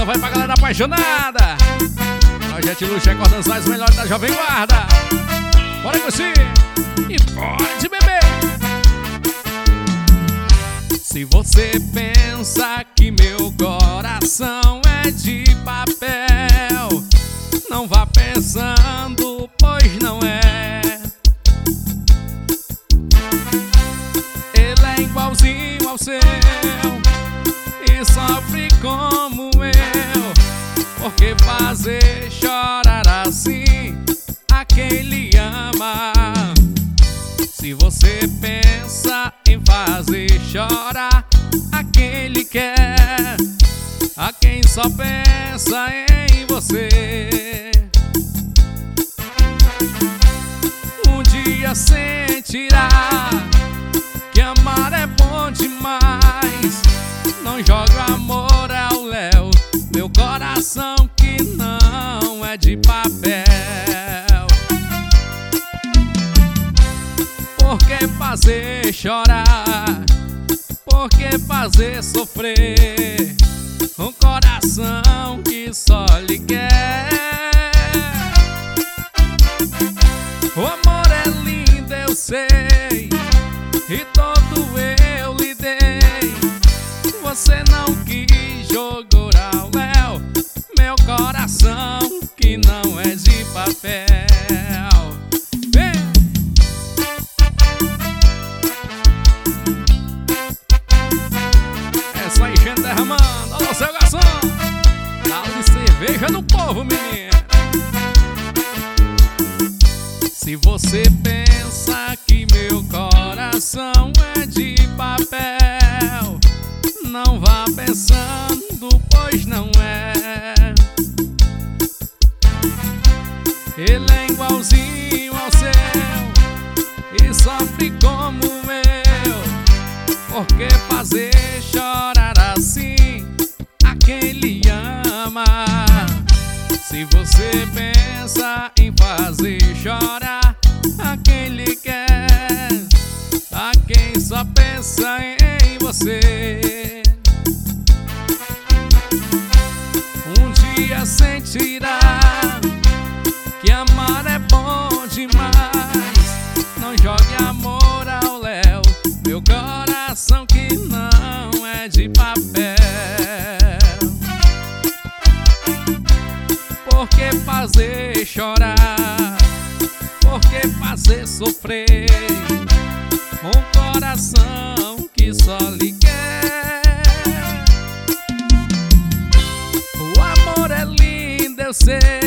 Alô, vai pra galera apaixonada. Projeto Luxo recordando as melhores da Jovem Guarda. Bora curtir e pode beber. Se você pensa que meu coração é de papel, não vá pensando, pois não é. Ele é igualzinho ao seu e sofre como eu. Por que fazer chorar assim a quem lhe ama? Se você pensa em fazer chorar a quem ele quer, a quem só pensa em você, um dia sentirá que amar é bom demais. Não joga amor ao léu, meu coração que não é de papel. Por que fazer chorar? Por que fazer sofrer um coração que só lhe quer? O amor é lindo, eu sei, e todo eu lhe dei. Você não quis jogar ao léu meu coração que não é de papel. Essa enchendo derramando, alô seu garçom, dá-lhe cerveja no povo, menino. Se você pensa que meu coração é de papel, não vá pensando, pois não é. Ele é igualzinho ao seu e sofre como eu. Por que fazer chorar assim a quem lhe ama? Se você pensa em fazer chorar a quem lhe quer, a quem só pensa em você, um dia sentirá que amar é bom demais. Não jogue amor ao léu, meu coração que não é de papel. Por que fazer chorar? Por que fazer sofrer um coração que só lhe quer? O amor é lindo, eu sei,